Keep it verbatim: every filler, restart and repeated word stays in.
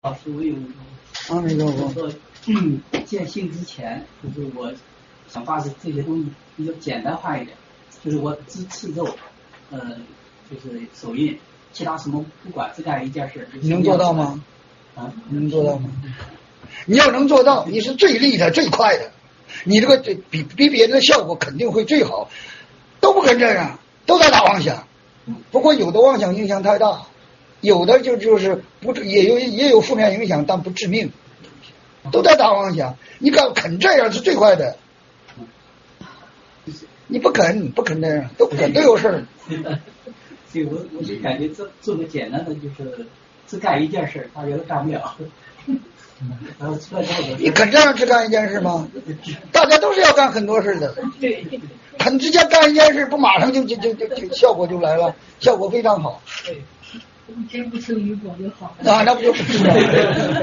老师，我有啊，那个我说，嗯，见性之前，就是我想把这这些东西比较简单化一点，就是我只持咒，呃，就是手印，其他什么不管，只干一件事。 你能做到吗？ 啊， 你能做到吗？你要能做到，你是最利的、最快的，你这个比比别人的效果肯定会最好。都不跟这样，都在打妄想。不过有的妄想影响太大，有的就就是不也有也有负面影响，但不致命。都在打妄想，你敢肯这样是最快的。你不肯不肯这样，都不肯都有事儿。 所以我我就感觉这做个简单的，就是只干一件事，大家都干不了。然后出来之后， 你肯这样只干一件事吗？大家都是要干很多事的。 对， 肯直接干一件事，不马上就就就就就效果就来了，效果非常好。 对， 一天不吃鱼果就好啊，那不就不是了？